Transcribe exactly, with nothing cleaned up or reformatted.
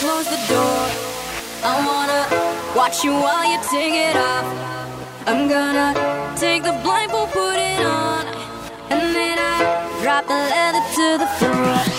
close the door. I wanna watch you while you take it off. I'm gonna take the blindfold, put it on, and then I drop the leather to the floor.